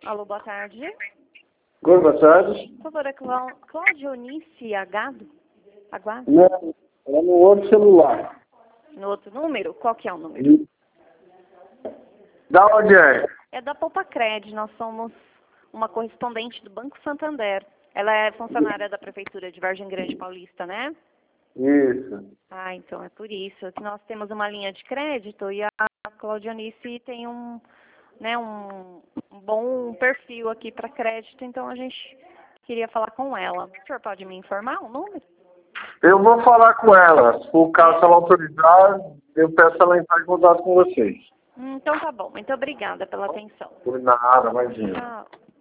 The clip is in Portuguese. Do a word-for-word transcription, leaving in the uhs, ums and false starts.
Alô, boa tarde. Oi, boa tarde. Por favor, é Clá- Claudionice Agado? Aguado? Não, é no outro celular. No outro número? Qual que é o número? Da onde é? É da Poupa Cred. Nós somos uma correspondente do Banco Santander. Ela é funcionária da Prefeitura de Vargem Grande Paulista, né? Isso. Ah, então é por isso que nós temos uma linha de crédito e a Claudionice tem um, né, um, um bom perfil aqui para crédito, então a gente queria falar com ela. O senhor pode me informar o número? Eu vou falar com ela. Se o caso ela autorizar, eu peço ela entrar em contato com vocês. Hum, Então tá bom. Muito obrigada pela atenção. Por nada, imagina. Tchau.